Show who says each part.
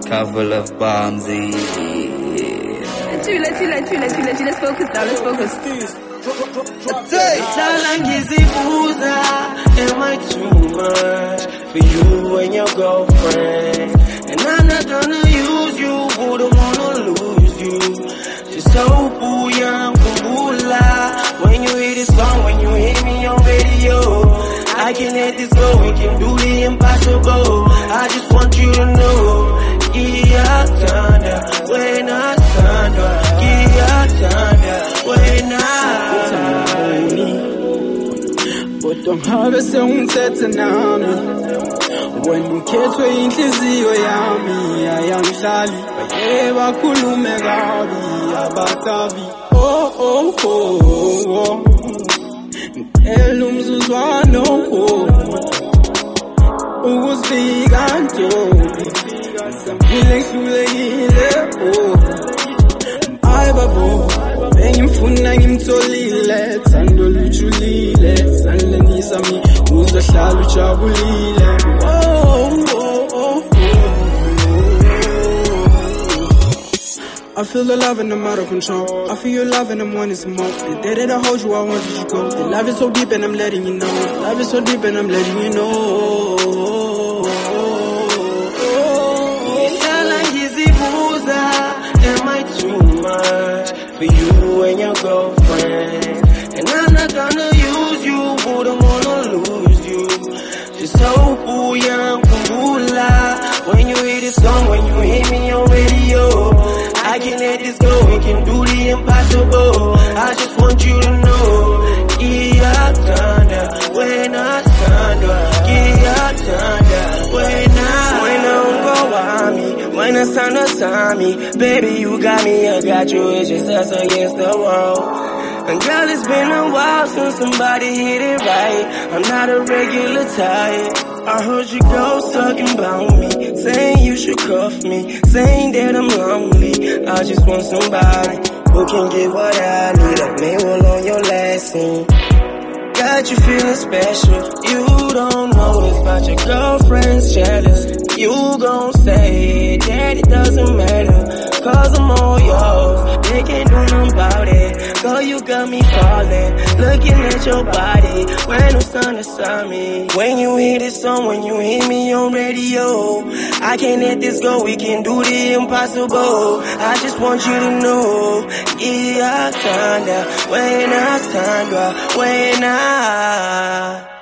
Speaker 1: couple of bombsy.
Speaker 2: Let's focus now, let's focus.
Speaker 3: Am I too much for you and your girlfriend? And I'm not gonna use you, wouldn't wanna lose you. Just so young, kumbula. When you hear this song, when you hear me on radio, I can let this go, we can do the impossible. I just want you to know, Gia Thunder, when I thunder, Gia Thunder, when I.
Speaker 4: But don't have a song set nami. When ukhethwe inhliziyo yami ayamhlali baye bakhulume kabi abathabi oh elumzuzwano ukuzifika ntombi samphile ngihlulekile ay babo bengimfuna ngimtholile thando lujulile sanlenisa mi uzohlala ujabulile I feel the love and I'm out of control. I feel your love and I'm wanting some more. The day that I hold you, I want you to go. The love is so deep and I'm letting you know. Love is so deep and I'm letting you know.
Speaker 3: Am I too much for you and your girlfriend? And I'm not gonna use you, wouldn't wanna lose you. Just so young, kumbula. When you hear this song, when you hear me on radio, I can let this go, we can do the impossible. I just want you to know, Gia Thunder, when I thunder, Gia Thunder, when it's time to sign me, baby, you got me, I got you, it's just us against the world. And girl, it's been a while since somebody hit it right. I'm not a regular type. I heard your girl talking about me, saying you should cuff me, saying that I'm lonely. I just want somebody who can give what I need. I may well on your last scene. Got you feeling special. You don't know about your girlfriend's jealous. You gon' say that it doesn't matter, cause I'm all yours. They can't do nothing about it. Girl, you got me falling, looking at your body when it's time to sign me. When you hear this song, when you hear me on radio, I can't let this go, we can do the impossible. I just want you to know, Gia Thunder, when I stand up, when I